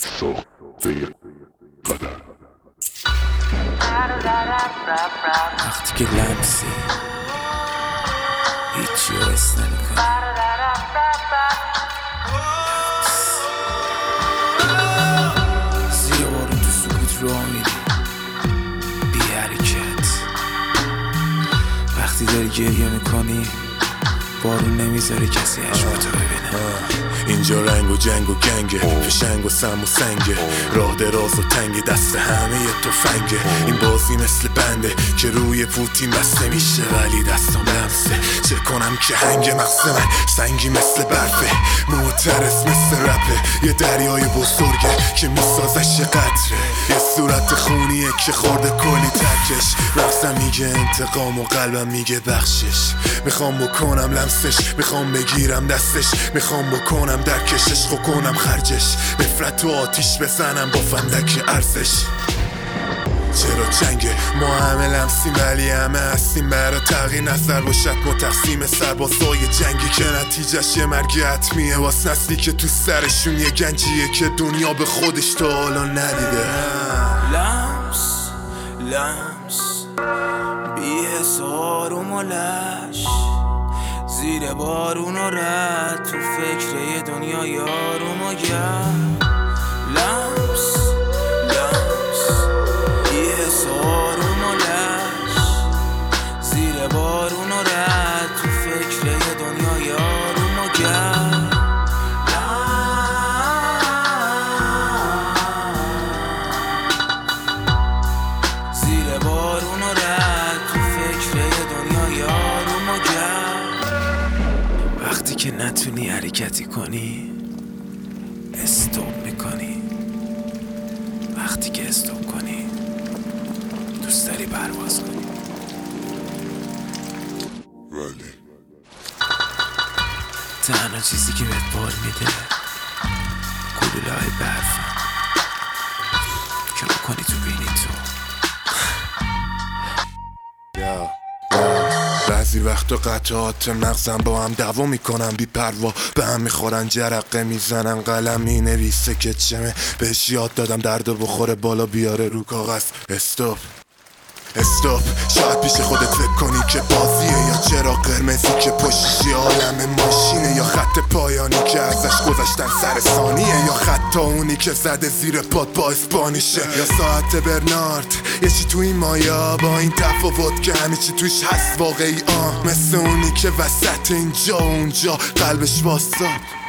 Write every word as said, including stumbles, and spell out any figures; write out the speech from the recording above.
ساخته قدر. وقتی که لمسی هیچی رو حس نمی‌کنی، زیر بارون تو سکوت راه میری بی حرکت. وقتی داری گریه میکنی بارون نمیذاره کسی عشقتو ببینه. اینجا رنگ و جنگ و گنگه، فشنگ و سم و سنگه، راه دراز و تنگ، دست همه ی تفنگه. این بازی مثل بنده که روی پوتین بسته میشه ولی دستم لمسه. چه کنم که هنگ مغز من سنگی مثل برفه، معترض مثل رپه، یه دریای بزرگه که میسازش قطره، یه صورت خونیه که خورده کلی ترکش. مغزم میگه انتقام و قلبم میگه بخشش. میخوام بکنم لمسش، میخوام بگیرم دستش، میخوام بکنم درکش، عشق کنم خرجش، نفرت و آتیش بزنم با فندک ارزش. چرا چنگه ما همه لمسیم ولی همه هستیم برا تغییر نظر باشد ما تقسیم سربازای جنگی که نتیجهش یه مرگ حتمیه واس نسلی که تو سرشون یه گنجیه که دنیا به خودش تا حالا ندیده. لمس لمس بی حسار و ملش، زیر بارون و رد تو فکر یه دنیا یارون و گرد. لمس لمس بی حسار و ملش، زیر بارون و رد تو فکر یه دنیا یارون و گرد. زیر بارون و رد تو فکر یه دنیا یارون و گرد. وقتی که نتونی حرکتی کنی استوب میکنی، وقتی که استوب کنی دوست داری پرواز کنی. ولی تنها چیزی که بهت بار میده گلوله های برفن که بکنی تو بینی تو. یا بعضی وقتا قطعات مغزم با هم دعوا میکنن بی پروا، به هم میخورن جرقه میزنن قلم مینویسه که چمه. بهش یاد دادم درد بخوره بالا بیاره رو کاغذ. استوب استوب شاید پیش خودت فکر کنی که بازیه، یا چرا قرمزی که پشتی عالم ماشینه، یا خط پایانی که ازش گذاشتن سر ثانیه، یا خط اونی که زده زیر پات با اسپانیشه، یا ساعت برنارد یه چی تو این مایا با این تفاوت که همه چی توش هست واقعی. آه مثل اونی که وسط اینجا و اونجا قلبش واسطاب.